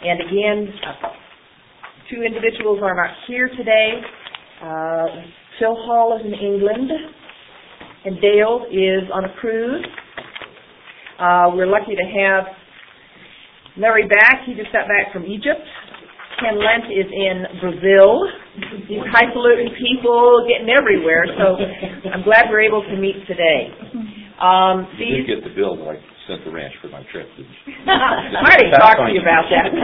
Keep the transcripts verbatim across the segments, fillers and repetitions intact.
And again, uh, two individuals are not here today. Uh, Phil Hall is in England, and Dale is on a cruise. Uh, we're lucky to have Larry back. He just got back from Egypt. Ken Lent is in Brazil. These highfalutin people getting everywhere, so I'm glad we're able to meet today. Um, you did get the bill that I sent the ranch for my trip, didn't you? I already talked to you about that.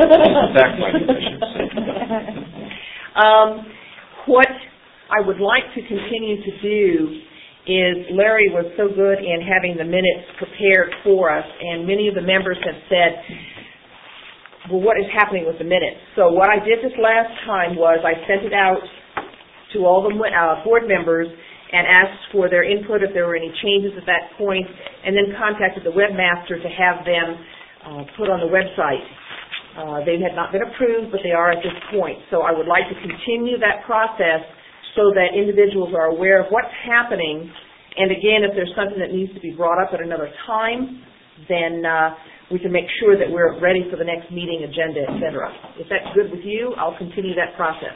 um, what I would like to continue to do is Larry was so good in having the minutes prepared for us, and many of the members have said, well, what is happening with the minutes? So what I did this last time was I sent it out to all the uh, board members and asked for their input if there were any changes at that point, and then contacted the webmaster to have them uh, put on the website. Uh, they had not been approved, but they are at this point. So I would like to continue that process so that individuals are aware of what's happening, and again, if there's something that needs to be brought up at another time, then uh, we can make sure that we're ready for the next meeting agenda, et cetera. If that's good with you, I'll continue that process.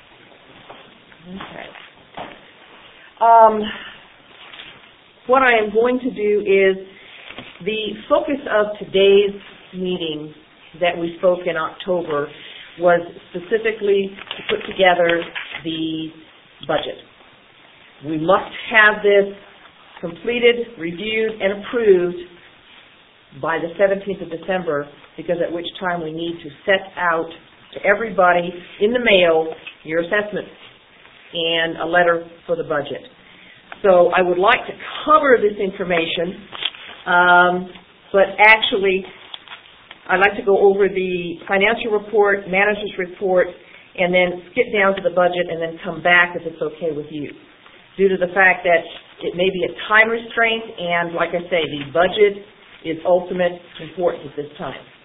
Okay. Um, what I am going to do is the focus of today's meeting that we spoke in October was specifically to put together the budget. We must have this completed, reviewed, and approved by the seventeenth of December, because at which time we need to set out to everybody in the mail your assessment and a letter for the budget. So I would like to cover this information, um, but actually I'd like to go over the financial report, manager's report, and then skip down to the budget and then come back if it's okay with you. Due to the fact that it may be a time restraint, and like I say, the budget is ultimate importance at this time.